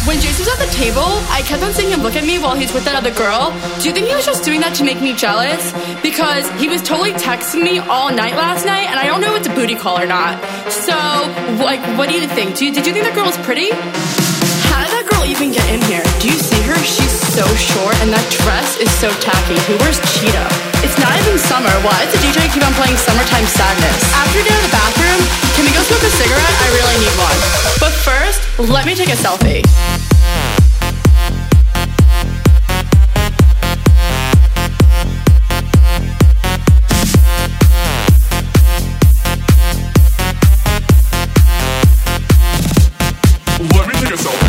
When Jason was at the table, I kept on seeing him look at me while he's with that other girl. Do you think he was just doing that to make me jealous? Because he was totally texting me all night last night, and I don't know if it's a booty call or not. So, like, what do you think? Did you think that girl was pretty? How did that girl even get in here? Do you see her? She's so short, and that dress is so tacky. Who wears cheetah? It's not even summer. Why does the DJ keep on playing Summertime Sadness? After we get out of the bathroom, can we go smoke a cigarette? I really need one. But first, let me take a selfie. Let me take a selfie.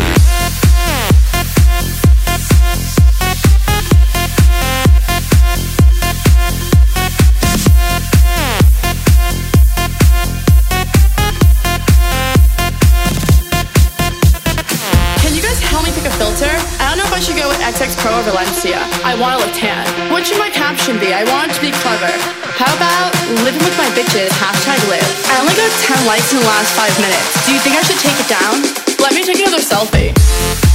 Can you guys help me pick a filter? I don't know if I should go with XX Pro or Valencia. I want to look tan. What should my caption be? I want it to be clever. How about living with my bitches, #live. I only got 10 likes in the last 5 minutes. Do you think I should take it down? Let me take another selfie.